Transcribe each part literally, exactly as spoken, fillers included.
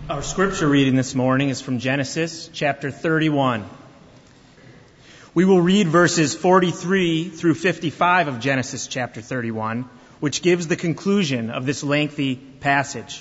Our scripture reading this morning is from Genesis chapter thirty-one. We will read verses forty-three through fifty-five of Genesis chapter thirty-one, which gives the conclusion of this lengthy passage.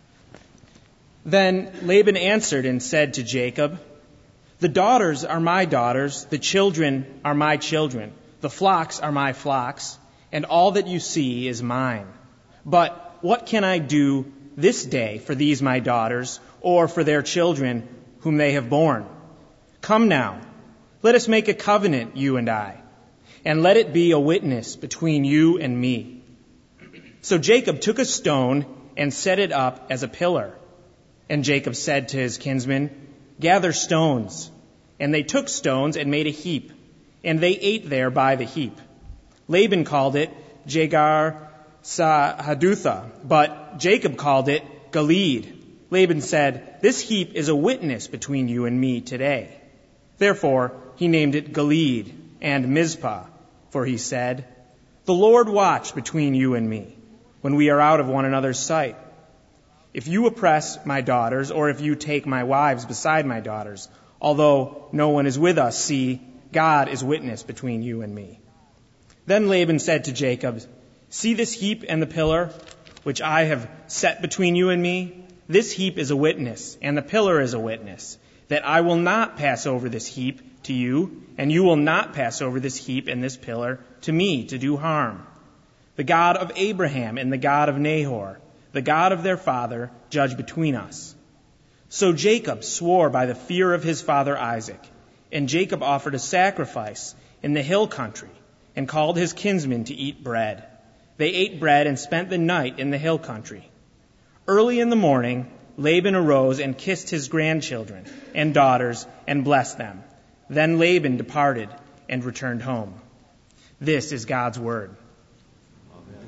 Then Laban answered and said to Jacob, "The daughters are my daughters, the children are my children, the flocks are my flocks, and all that you see is mine. But what can I do this day for these my daughters, or for their children whom they have borne? Come now, let us make a covenant, you and I, and let it be a witness between you and me." So Jacob took a stone and set it up as a pillar. And Jacob said to his kinsmen, "Gather stones." And they took stones and made a heap, and they ate there by the heap. Laban called it Jegar Sahadutha, but Jacob called it Gilead. Laban said, "This heap is a witness between you and me today." Therefore he named it Gilead and Mizpah, for he said, "The Lord watch between you and me, when we are out of one another's sight. If you oppress my daughters, or if you take my wives beside my daughters, although no one is with us, see, God is witness between you and me." Then Laban said to Jacob, "See this heap and the pillar, which I have set between you and me? This heap is a witness, and the pillar is a witness, that I will not pass over this heap to you, and you will not pass over this heap and this pillar to me to do harm. The God of Abraham and the God of Nahor, the God of their father, judge between us." So Jacob swore by the fear of his father Isaac, and Jacob offered a sacrifice in the hill country, and called his kinsmen to eat bread. They ate bread and spent the night in the hill country. Early in the morning, Laban arose and kissed his grandchildren and daughters and blessed them. Then Laban departed and returned home. This is God's word. Amen.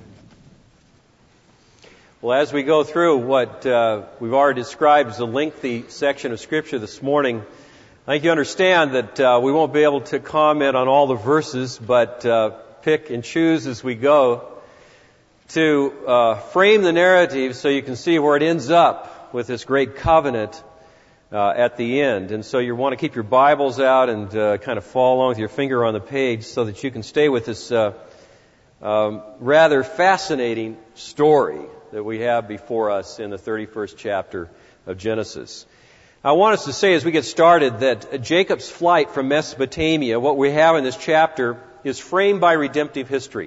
Well, as we go through what uh, we've already described as a lengthy section of Scripture this morning, I think you understand that uh, we won't be able to comment on all the verses, but uh, pick and choose as we go to uh, frame the narrative so you can see where it ends up with this great covenant uh, at the end. And so you want to keep your Bibles out and uh, kind of follow along with your finger on the page so that you can stay with this uh, um, rather fascinating story that we have before us in the thirty-first chapter of Genesis. I want us to say as we get started that Jacob's flight from Mesopotamia, what we have in this chapter, is framed by redemptive history.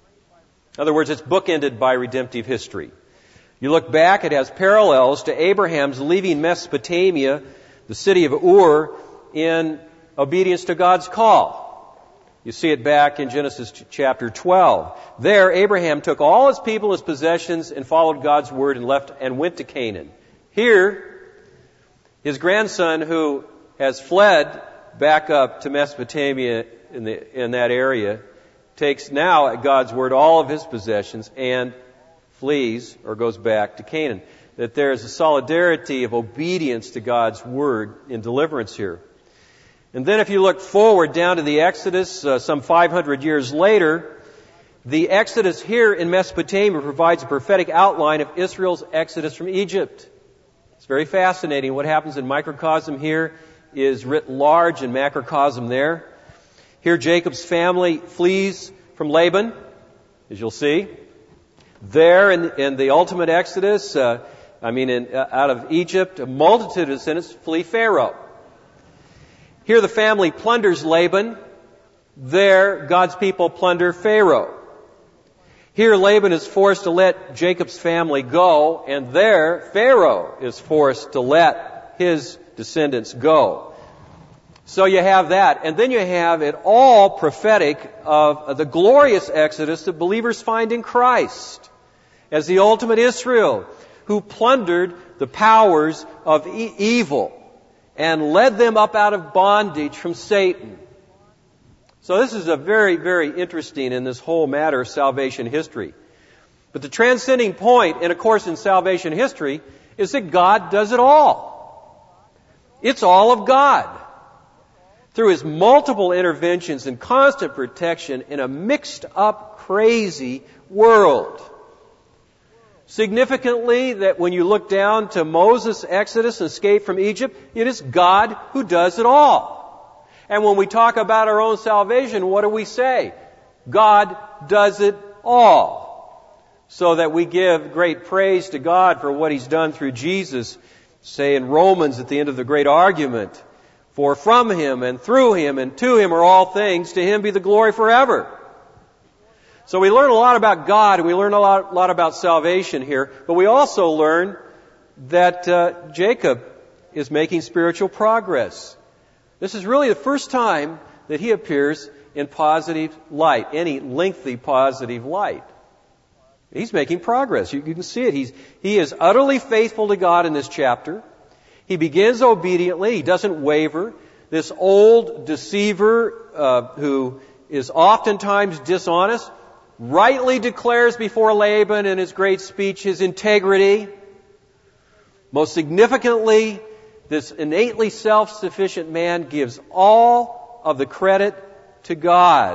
In other words, it's bookended by redemptive history. You look back, it has parallels to Abraham's leaving Mesopotamia, the city of Ur, in obedience to God's call. You see it back in Genesis chapter twelve. There, Abraham took all his people, his possessions, and followed God's word and left and went to Canaan. Here, his grandson, who has fled back up to Mesopotamia in, the, in that area, takes now at God's word all of his possessions and flees or goes back to Canaan. That there is a solidarity of obedience to God's word in deliverance here. And then if you look forward down to the Exodus, uh, some five hundred years later, the Exodus here in Mesopotamia provides a prophetic outline of Israel's exodus from Egypt. It's very fascinating. What happens in microcosm here is writ large in macrocosm there. Here Jacob's family flees from Laban, as you'll see. There in, in the ultimate exodus, uh, I mean in, uh, out of Egypt, a multitude of descendants flee Pharaoh. Here the family plunders Laban. There God's people plunder Pharaoh. Here Laban is forced to let Jacob's family go, and there Pharaoh is forced to let his descendants go. So you have that, and then you have it all prophetic of the glorious exodus that believers find in Christ as the ultimate Israel, who plundered the powers of e- evil and led them up out of bondage from Satan. So this is a very, very interesting in this whole matter of salvation history. But the transcending point, and of course in salvation history, is that God does it all. It's all of God. Through His multiple interventions and constant protection in a mixed up, crazy world. Significantly, that when you look down to Moses' exodus and escape from Egypt, it is God who does it all. And when we talk about our own salvation, what do we say? God does it all. So that we give great praise to God for what He's done through Jesus. Say in Romans at the end of the great argument, for from Him and through Him and to Him are all things, to Him be the glory forever. So we learn a lot about God, and we learn a lot, lot about salvation here, but we also learn that uh, Jacob is making spiritual progress. This is really the first time that he appears in positive light, any lengthy positive light. He's making progress. You, you can see it. He's, he is utterly faithful to God in this chapter. He begins obediently. He doesn't waver. This old deceiver uh, who is oftentimes dishonest rightly declares before Laban in his great speech his integrity. Most significantly, this innately self-sufficient man gives all of the credit to God.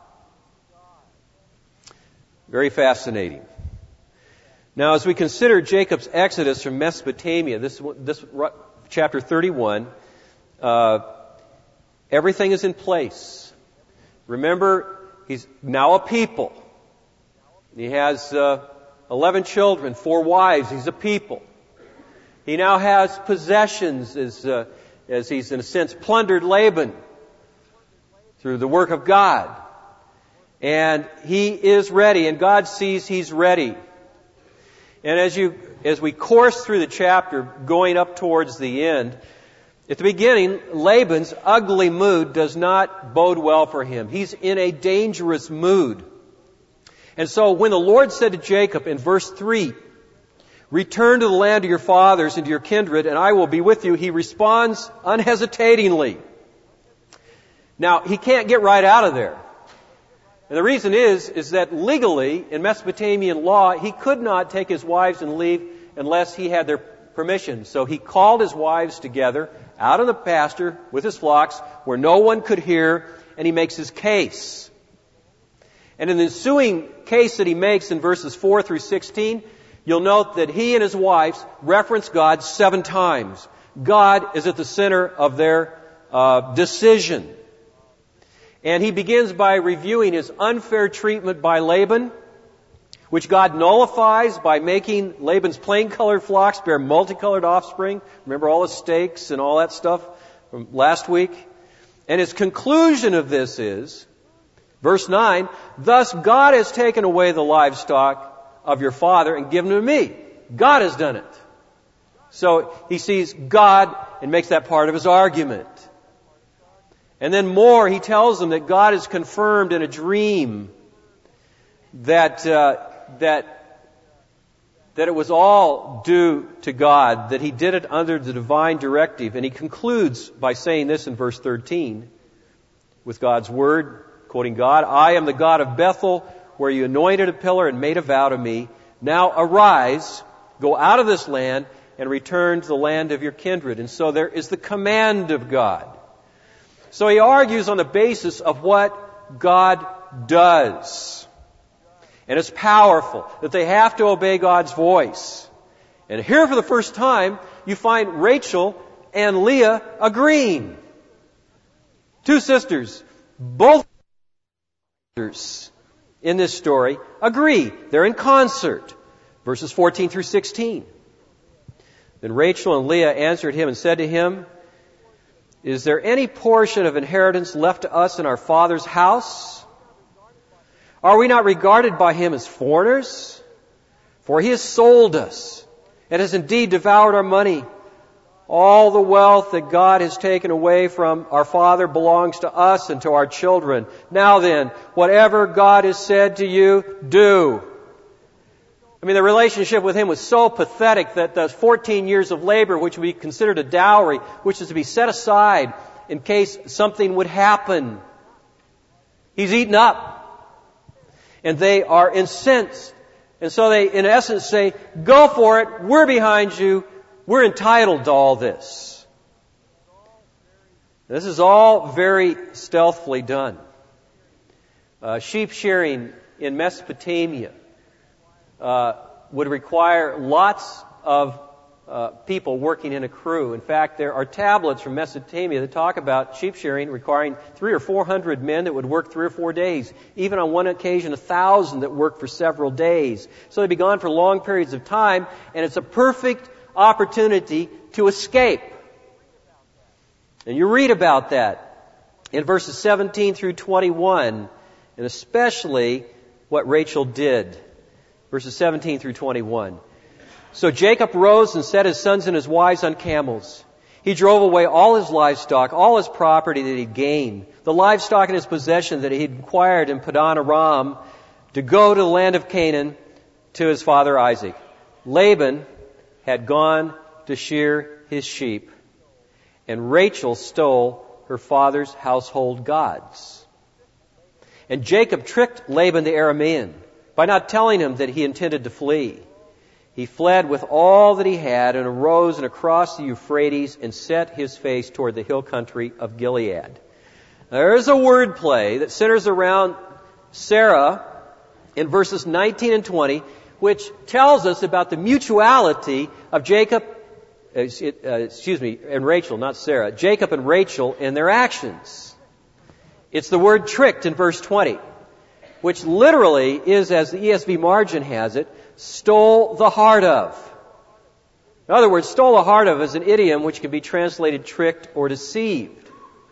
Very fascinating. Now, as we consider Jacob's exodus from Mesopotamia, this, this chapter thirty-one, uh, everything is in place. Remember, he's now a people. He has uh, eleven children, four wives. He's a people. He now has possessions as, uh, as he's, in a sense, plundered Laban through the work of God. And he is ready, and God sees he's ready. And as you, as we course through the chapter, going up towards the end, at the beginning, Laban's ugly mood does not bode well for him. He's in a dangerous mood. And so when the Lord said to Jacob in verse three, return to the land of your fathers and to your kindred, and I will be with you, he responds unhesitatingly. Now, he can't get right out of there. And the reason is, is that legally, in Mesopotamian law, he could not take his wives and leave unless he had their permission. So he called his wives together out in the pasture with his flocks where no one could hear, and he makes his case. And in the ensuing case that he makes in verses four through sixteen, you'll note that he and his wives reference God seven times. God is at the center of their uh, decision. And he begins by reviewing his unfair treatment by Laban, which God nullifies by making Laban's plain-colored flocks bear multicolored offspring. Remember all the stakes and all that stuff from last week? And his conclusion of this is, verse nine, thus God has taken away the livestock of your father and given them to me. God has done it. So he sees God and makes that part of his argument. And then more, he tells them that God has confirmed in a dream that uh, that that it was all due to God, that he did it under the divine directive. And he concludes by saying this in verse thirteen, with God's word, quoting God, I am the God of Bethel, where you anointed a pillar and made a vow to me. Now arise, go out of this land, and return to the land of your kindred. And so there is the command of God. So he argues on the basis of what God does. And it's powerful that they have to obey God's voice. And here for the first time, you find Rachel and Leah agreeing. Two sisters, both sisters in this story, agree. They're in concert. Verses fourteen through sixteen. Then Rachel and Leah answered him and said to him, is there any portion of inheritance left to us in our father's house? Are we not regarded by him as foreigners? For he has sold us and has indeed devoured our money. All the wealth that God has taken away from our father belongs to us and to our children. Now then, whatever God has said to you, do. I mean, the relationship with him was so pathetic that those fourteen years of labor, which would be considered a dowry, which is to be set aside in case something would happen, he's eaten up. And they are incensed. And so they, in essence, say, go for it, we're behind you, we're entitled to all this. This is all very stealthily done. Uh, sheep shearing in Mesopotamia Uh, would require lots of uh, people working in a crew. In fact, there are tablets from Mesopotamia that talk about sheep shearing requiring three or four hundred men that would work three or four days. Even on one occasion, a thousand that worked for several days. So they'd be gone for long periods of time, and it's a perfect opportunity to escape. And you read about that in verses seventeen through twenty-one, and especially what Rachel did. Verses seventeen through twenty-one. So Jacob rose and set his sons and his wives on camels. He drove away all his livestock, all his property that he'd gained, the livestock in his possession that he'd acquired in Padan Aram, to go to the land of Canaan to his father Isaac. Laban had gone to shear his sheep, and Rachel stole her father's household gods. And Jacob tricked Laban the Aramean by not telling him that he intended to flee. He fled with all that he had and arose and across the Euphrates and set his face toward the hill country of Gilead. There is a wordplay that centers around Sarah in verses nineteen and twenty, which tells us about the mutuality of Jacob, uh, excuse me, and Rachel, not Sarah, Jacob and Rachel in their actions. It's the word tricked in verse twenty, which literally is, as the E S V margin has it, stole the heart of. In other words, stole the heart of is an idiom which can be translated tricked or deceived.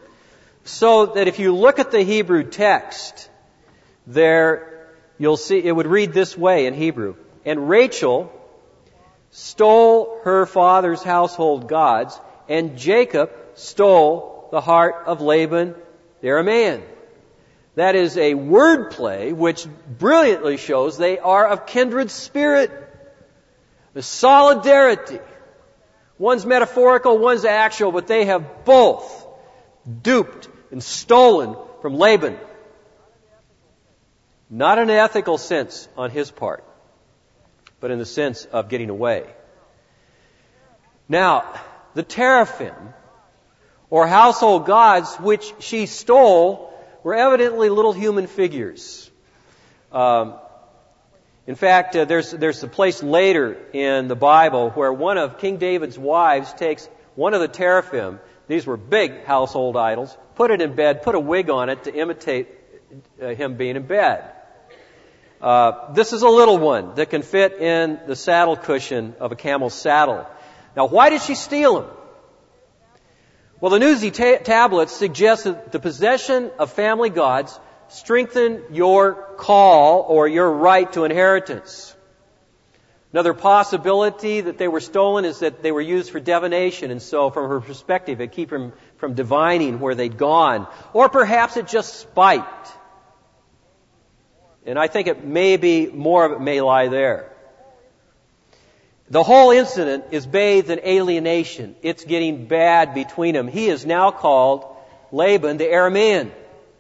So that if you look at the Hebrew text, there you'll see it would read this way in Hebrew. And Rachel stole her father's household gods, and Jacob stole the heart of Laban the Aramean. That is a wordplay which brilliantly shows they are of kindred spirit. The solidarity. One's metaphorical, one's actual, but they have both duped and stolen from Laban. Not in an ethical sense on his part, but in the sense of getting away. Now, the teraphim, or household gods, which she stole, were evidently little human figures. Um, in fact, uh, there's there's a place later in the Bible where one of King David's wives takes one of the teraphim. These were big household idols. Put it in bed. Put a wig on it to imitate uh, him being in bed. Uh, this is a little one that can fit in the saddle cushion of a camel's saddle. Now, why did she steal him? Well, the Nuzi ta- tablets suggest that the possession of family gods strengthen your call or your right to inheritance. Another possibility that they were stolen is that they were used for divination, and so from her perspective, it keep them from divining where they'd gone. Or perhaps it just spite. And I think it may be, more of it may lie there. The whole incident is bathed in alienation. It's getting bad between them. He is now called Laban the Aramean,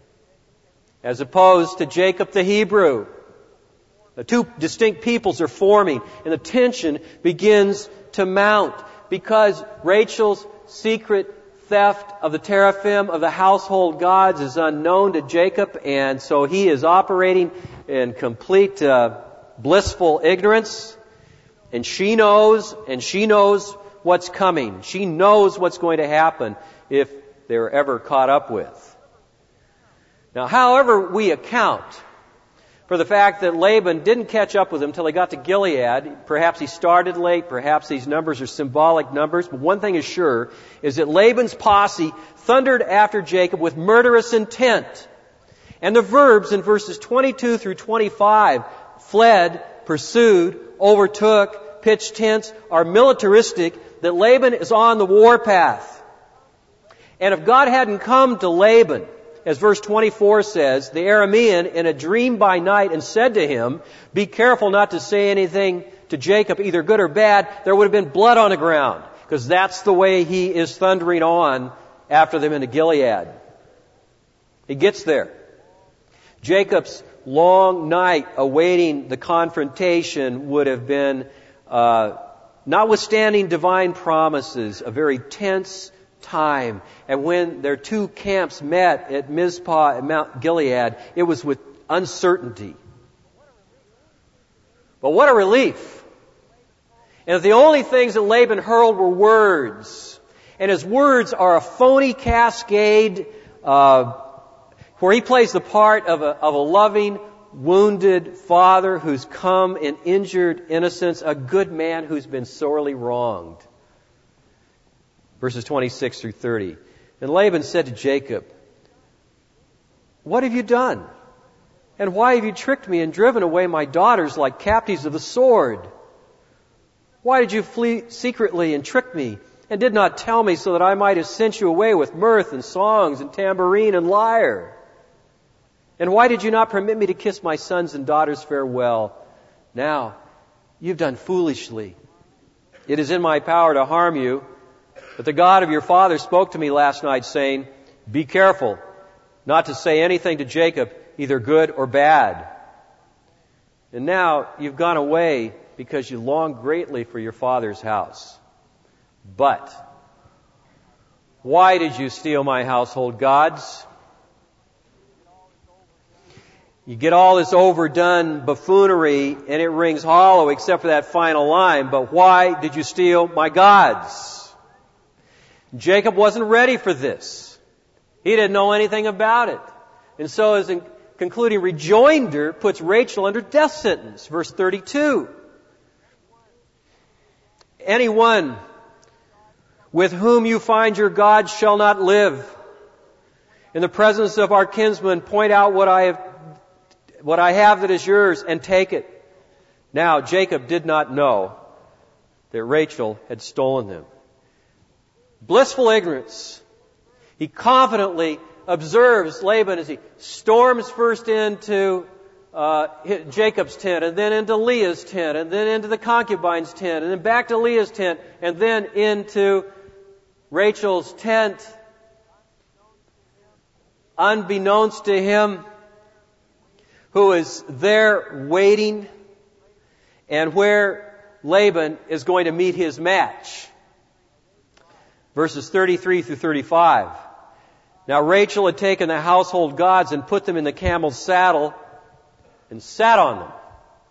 as opposed to Jacob the Hebrew. The two distinct peoples are forming, and the tension begins to mount because Rachel's secret theft of the teraphim of the household gods is unknown to Jacob, and so he is operating in complete uh, blissful ignorance. And she knows, and she knows what's coming. She knows what's going to happen if they're ever caught up with. Now, however we account for the fact that Laban didn't catch up with him until he got to Gilead, perhaps he started late, perhaps these numbers are symbolic numbers, but one thing is sure, is that Laban's posse thundered after Jacob with murderous intent. And the verbs in verses twenty-two through twenty-five, fled, pursued, overtook, pitched tents, are militaristic, that Laban is on the warpath. And if God hadn't come to Laban, as verse twenty-four says, the Aramean, in a dream by night, and said to him, be careful not to say anything to Jacob, either good or bad, there would have been blood on the ground, because that's the way he is thundering on after them into Gilead. He gets there. Jacob's long night awaiting the confrontation would have been, uh, notwithstanding divine promises, a very tense time. And when their two camps met at Mizpah and Mount Gilead, it was with uncertainty. But what a relief and that the only things that Laban hurled were words. And his words are a phony cascade uh, where he plays the part of a, of a loving, wounded father who's come in injured innocence, a good man who's been sorely wronged. Verses twenty-six through thirty. And Laban said to Jacob, "What have you done? And why have you tricked me and driven away my daughters like captives of the sword? Why did you flee secretly and trick me and did not tell me so that I might have sent you away with mirth and songs and tambourine and lyre? And why did you not permit me to kiss my sons and daughters farewell? Now, you've done foolishly. It is in my power to harm you, but the God of your father spoke to me last night, saying, 'Be careful not to say anything to Jacob, either good or bad.' And now you've gone away because you long greatly for your father's house. But why did you steal my household gods?" You get all this overdone buffoonery and it rings hollow except for that final line. But why did you steal my gods? Jacob wasn't ready for this. He didn't know anything about it. And so his concluding rejoinder puts Rachel under death sentence. Verse thirty-two. "Anyone with whom you find your God shall not live. In the presence of our kinsmen, point out what I have what I have that is yours, and take it." Now Jacob did not know that Rachel had stolen them. Blissful ignorance. He confidently observes Laban as he storms first into uh, Jacob's tent, and then into Leah's tent, and then into the concubine's tent, and then back to Leah's tent, and then into Rachel's tent. Unbeknownst to him, who is there waiting, and where Laban is going to meet his match. Verses thirty-three through thirty-five. Now Rachel had taken the household gods and put them in the camel's saddle and sat on them.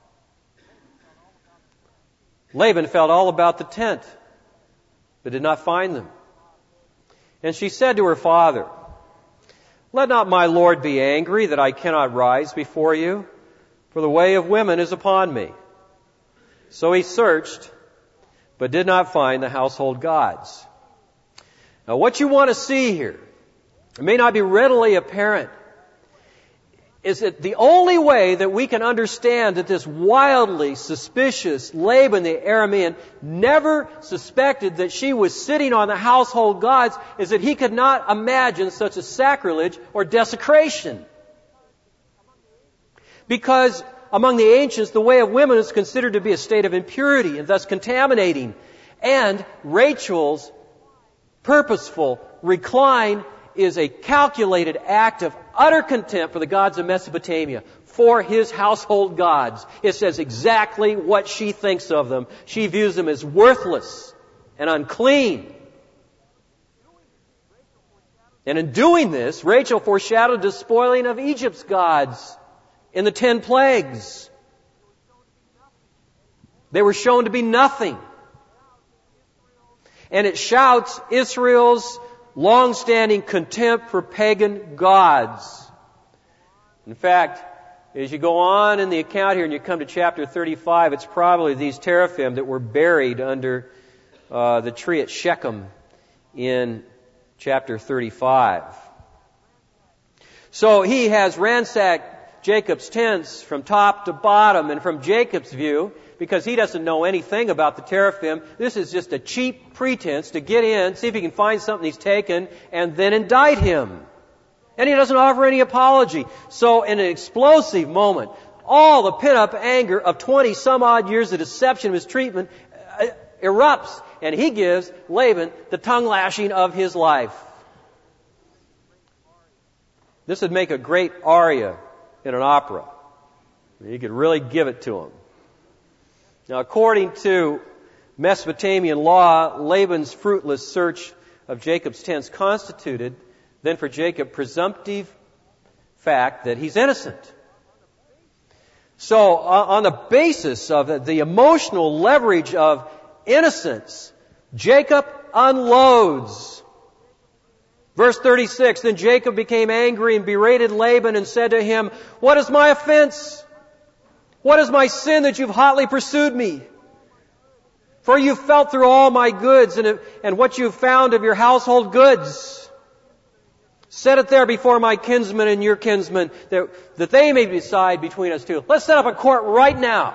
Laban felt all about the tent, but did not find them. And she said to her father, "Let not my lord be angry that I cannot rise before you, for the way of women is upon me." So he searched, but did not find the household gods. Now what you want to see here, it may not be readily apparent, is that the only way that we can understand that this wildly suspicious Laban the Aramean never suspected that she was sitting on the household gods is that he could not imagine such a sacrilege or desecration. Because among the ancients, the way of women is considered to be a state of impurity and thus contaminating. And Rachel's purposeful recline is a calculated act of utter contempt for the gods of Mesopotamia, for his household gods. It says exactly what she thinks of them. She views them as worthless and unclean. And in doing this, Rachel foreshadowed the spoiling of Egypt's gods in the ten plagues. They were shown to be nothing. And it shouts Israel's long-standing contempt for pagan gods. In fact, as you go on in the account here and you come to chapter thirty-five, it's probably these teraphim that were buried under uh, the tree at Shechem in chapter thirty-five. So he has ransacked Jacob's tents from top to bottom, and from Jacob's view, because he doesn't know anything about the teraphim, this is just a cheap pretense to get in, see if he can find something he's taken, and then indict him. And he doesn't offer any apology. So in an explosive moment, all the pent-up anger of twenty some odd years of deception, mistreatment, uh, erupts, and he gives Laban the tongue lashing of his life. This would make a great aria in an opera. You could really give it to him. Now, according to Mesopotamian law, Laban's fruitless search of Jacob's tents constituted then for Jacob presumptive fact that he's innocent. So, on the basis of the emotional leverage of innocence. Jacob unloads. Verse thirty-six, then Jacob became angry and berated Laban and said to him, what is my offense? What is my sin that you've hotly pursued me? For you've felt through all my goods and, and what you've found of your household goods. Set it there before my kinsmen and your kinsmen, that, that they may decide between us two. Let's set up a court right now.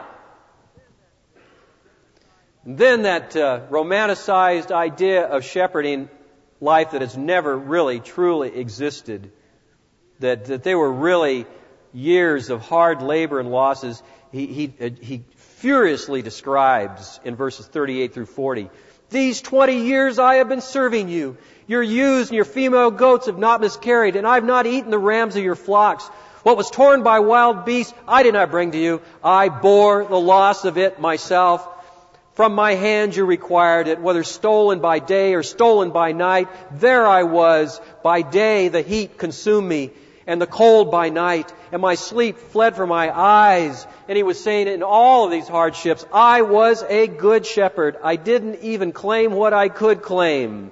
And then that uh, romanticized idea of shepherding life that has never really, truly existed, that, that they were really years of hard labor and losses, he, he, uh, he furiously describes in verses thirty-eight through forty. These twenty years I have been serving you. Your ewes and your female goats have not miscarried, and I have not eaten the rams of your flocks. What was torn by wild beasts, I did not bring to you. I bore the loss of it myself. From my hand you required it, whether stolen by day or stolen by night. There I was. By day the heat consumed me, and the cold by night, and my sleep fled from my eyes. And he was saying in all of these hardships, I was a good shepherd. I didn't even claim what I could claim.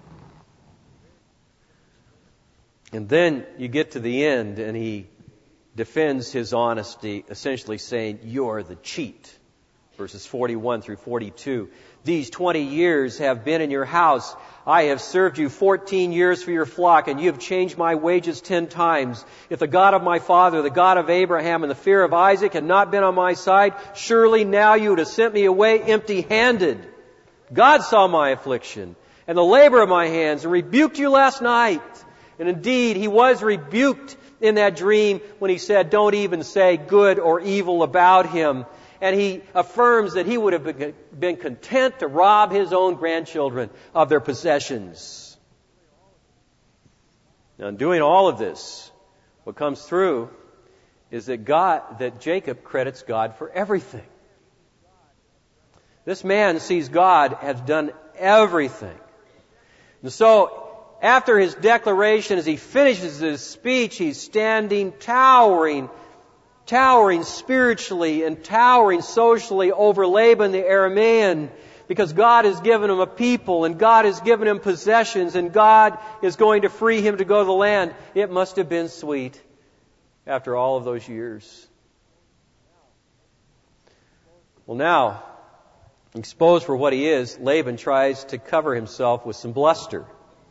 And then you get to the end, and he defends his honesty, essentially saying, you're the cheat. Verses forty-one through forty-two. These twenty years have been in your house. I have served you fourteen years for your flock, and you have changed my wages ten times. If the God of my father, the God of Abraham, and the fear of Isaac had not been on my side, surely now you would have sent me away empty-handed. God saw my affliction and the labor of my hands, and rebuked you last night. And indeed, he was rebuked in that dream when he said, don't even say good or evil about him. And he affirms that he would have been content to rob his own grandchildren of their possessions. Now, in doing all of this, what comes through is that God, that Jacob credits God for everything. This man sees God has done everything. And so, after his declaration, as he finishes his speech, he's standing towering, towering spiritually and towering socially over Laban the Aramean, because God has given him a people and God has given him possessions and God is going to free him to go to the land. It must have been sweet after all of those years. Well, now, exposed for what he is, Laban tries to cover himself with some bluster.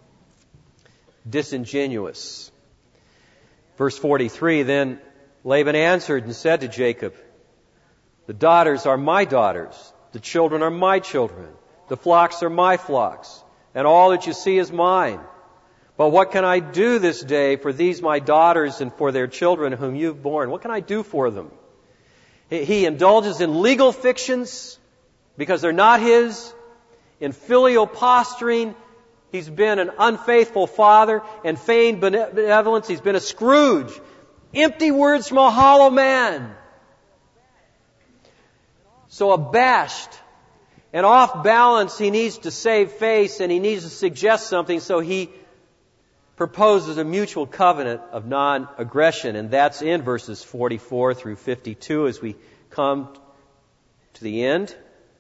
Disingenuous. Verse forty-three, then Laban answered and said to Jacob, the daughters are my daughters, the children are my children, the flocks are my flocks, and all that you see is mine. But what can I do this day for these my daughters and for their children whom you've borne? What can I do for them? He indulges in legal fictions because they're not his, in filial posturing. He's been an unfaithful father and feigned benevolence. He's been a Scrooge. Empty words from a hollow man. So abashed and off balance, he needs to save face and he needs to suggest something, so he proposes a mutual covenant of non-aggression. And that's in verses forty-four through fifty-two as we come to the end.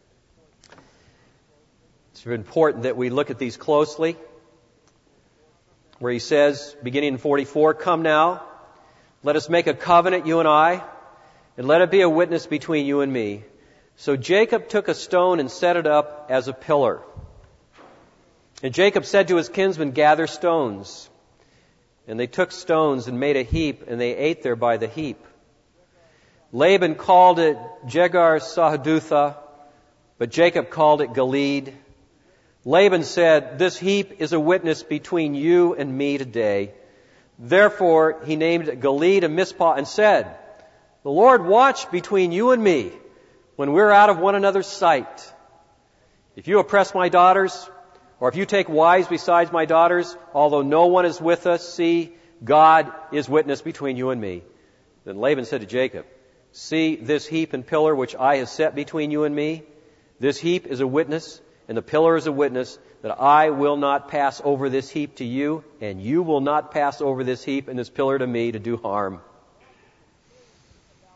It's important that we look at these closely. Where he says, beginning in forty-four, come now, let us make a covenant, you and I, and let it be a witness between you and me. So Jacob took a stone and set it up as a pillar. And Jacob said to his kinsmen, gather stones. And they took stones and made a heap, and they ate there by the heap. Laban called it Jegar Sahadutha, but Jacob called it Gilead. Laban said, this heap is a witness between you and me today. Therefore, he named it Gilead and Mizpah and said, the Lord watch between you and me when we're out of one another's sight. If you oppress my daughters, or if you take wives besides my daughters, although no one is with us, see, God is witness between you and me. Then Laban said to Jacob, see this heap and pillar which I have set between you and me? This heap is a witness, and the pillar is a witness that I will not pass over this heap to you, and you will not pass over this heap and this pillar to me to do harm.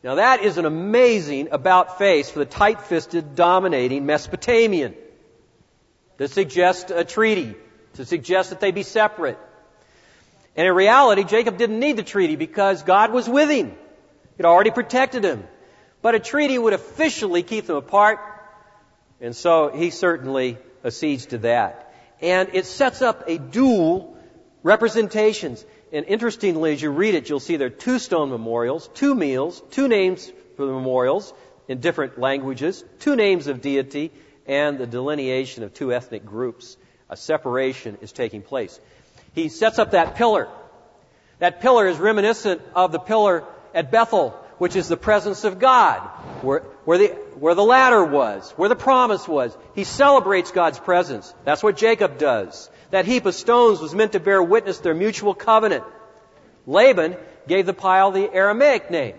Now that is an amazing about-face for the tight-fisted, dominating Mesopotamian. To suggest a treaty, to suggest that they be separate. And in reality, Jacob didn't need the treaty because God was with him. He'd already protected him. But a treaty would officially keep them apart, and so he certainly accedes to that. And it sets up a dual representations. And interestingly, as you read it, you'll see there are two stone memorials, two meals, two names for the memorials in different languages, two names of deity, and the delineation of two ethnic groups. A separation is taking place. He sets up that pillar. That pillar is reminiscent of the pillar at Bethel, which is the presence of God, where, where, the, where the ladder was, where the promise was. He celebrates God's presence. That's what Jacob does. That heap of stones was meant to bear witness to their mutual covenant. Laban gave the pile the Aramaic name,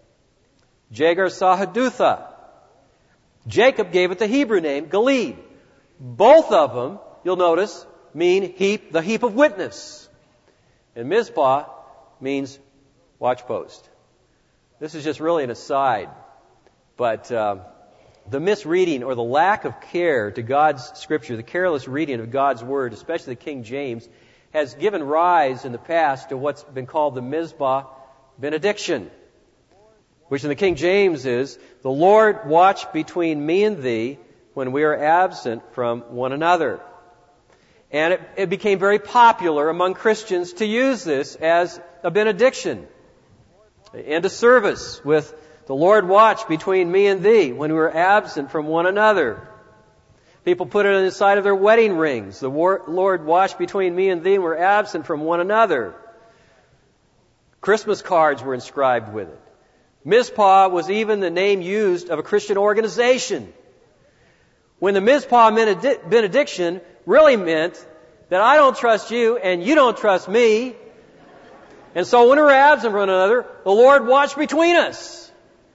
Jagar Sahadutha. Jacob gave it the Hebrew name, Gilead. Both of them, you'll notice, mean heap, the heap of witness. And Mizpah means watchpost. This is just really an aside, but uh, the misreading or the lack of care to God's Scripture, the careless reading of God's Word, especially the King James, has given rise in the past to what's been called the Mizpah benediction, which in the King James is, "The Lord watch between me and thee when we are absent from one another." And it, it became very popular among Christians to use this as a benediction. End of service with, "The Lord watch between me and thee when we are absent from one another." People put it on the side of their wedding rings. "The Lord watch between me and thee when we're absent from one another." Christmas cards were inscribed with it. Mizpah was even the name used of a Christian organization. When the Mizpah benediction really meant that I don't trust you and you don't trust me. And so when we're absent from one another, the Lord watch between us.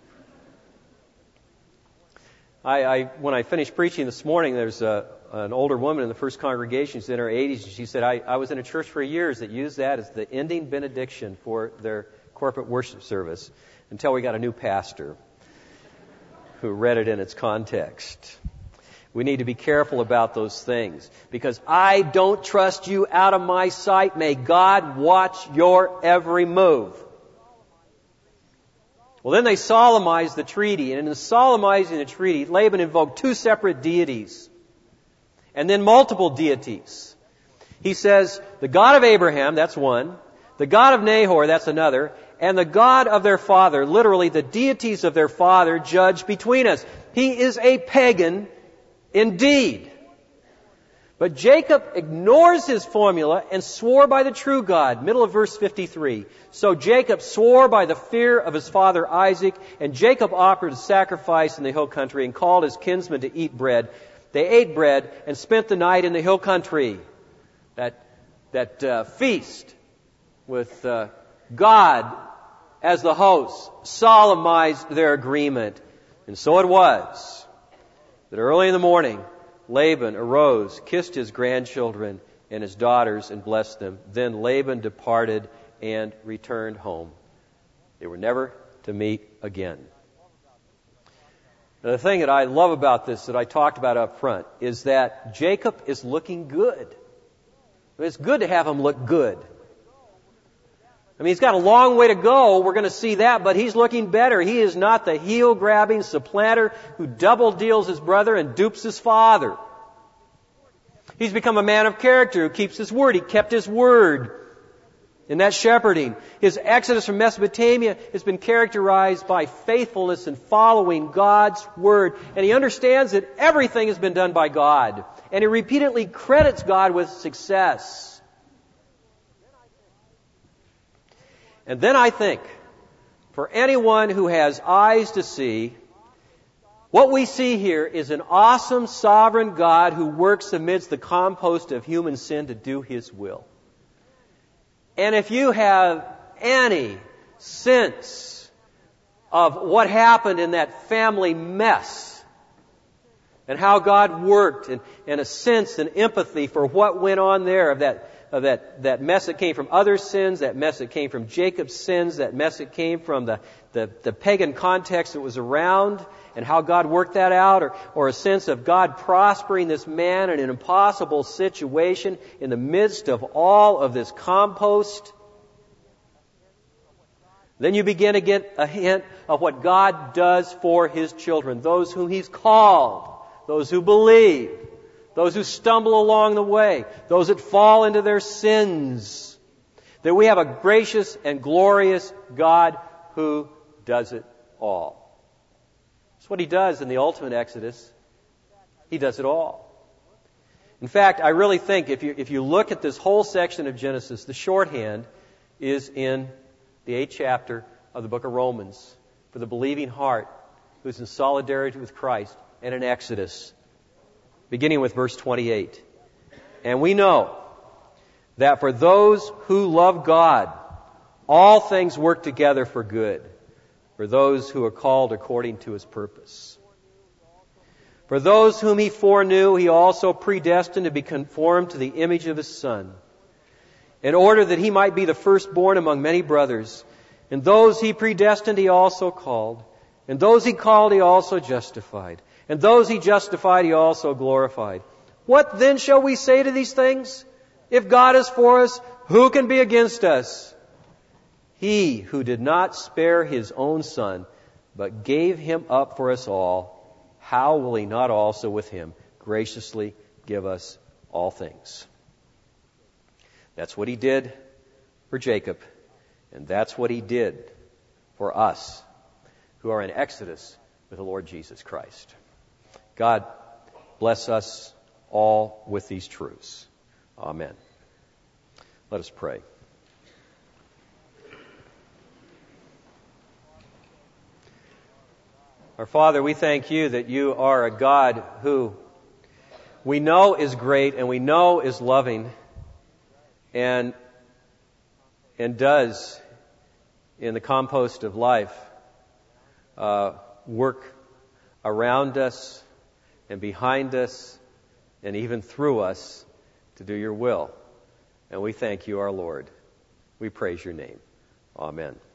I, I when I finished preaching this morning, there's a, an older woman in the first congregation. She's in her eighties, and she said, I, I was in a church for years that used that as the ending benediction for their corporate worship service until we got a new pastor who read it in its context. We need to be careful about those things because I don't trust you out of my sight. May God watch your every move. Well, then they solemnized the treaty, and in solemnizing the treaty, Laban invoked two separate deities and then multiple deities. He says, the God of Abraham, that's one, the God of Nahor, that's another, and the God of their father, literally the deities of their father, judge between us. He is a pagan indeed. But Jacob ignores his formula and swore by the true God. Middle of verse fifty-three. So Jacob swore by the fear of his father Isaac, and Jacob offered a sacrifice in the hill country and called his kinsmen to eat bread. They ate bread and spent the night in the hill country. That, that uh, feast with uh, God as the host solemnized their agreement. And so it was that early in the morning, Laban arose, kissed his grandchildren and his daughters, and blessed them. Then Laban departed and returned home. They were never to meet again. Now, the thing that I love about this, that I talked about up front, is that Jacob is looking good. It's good to have him look good. I mean, he's got a long way to go. We're going to see that, but he's looking better. He is not the heel-grabbing supplanter who double-deals his brother and dupes his father. He's become a man of character who keeps his word. He kept his word in that shepherding. His exodus from Mesopotamia has been characterized by faithfulness and following God's word. And he understands that everything has been done by God. And he repeatedly credits God with success. And then I think, for anyone who has eyes to see, what we see here is an awesome sovereign God who works amidst the compost of human sin to do His will. And if you have any sense of what happened in that family mess and how God worked, and, and a sense and empathy for what went on there, of that uh, that, that mess that came from other sins, that mess that came from Jacob's sins, that mess that came from the, the, the pagan context that was around, and how God worked that out, or, or a sense of God prospering this man in an impossible situation in the midst of all of this compost. Then you begin to get a hint of what God does for His children, those whom He's called, those who believe, those who stumble along the way, those that fall into their sins. That we have a gracious and glorious God who does it all. That's what He does in the ultimate Exodus. He does it all. In fact, I really think if you, if you look at this whole section of Genesis, the shorthand is in the eighth chapter of the book of Romans for the believing heart who's in solidarity with Christ, and in Exodus, beginning with verse twenty-eight. And we know that for those who love God, all things work together for good, for those who are called according to His purpose. For those whom He foreknew, He also predestined to be conformed to the image of His Son, in order that He might be the firstborn among many brothers. And those He predestined, He also called. And those He called, He also justified. And those He justified, He also glorified. What then shall we say to these things? If God is for us, who can be against us? He who did not spare His own Son, but gave Him up for us all, how will He not also with Him graciously give us all things? That's what He did for Jacob, and that's what He did for us who are in Exodus with the Lord Jesus Christ. God bless us all with these truths. Amen. Let us pray. Our Father, we thank You that You are a God who we know is great and we know is loving, and and does in the compost of life uh, work around us and behind us and even through us to do Your will. And we thank You, our Lord. We praise Your name. Amen.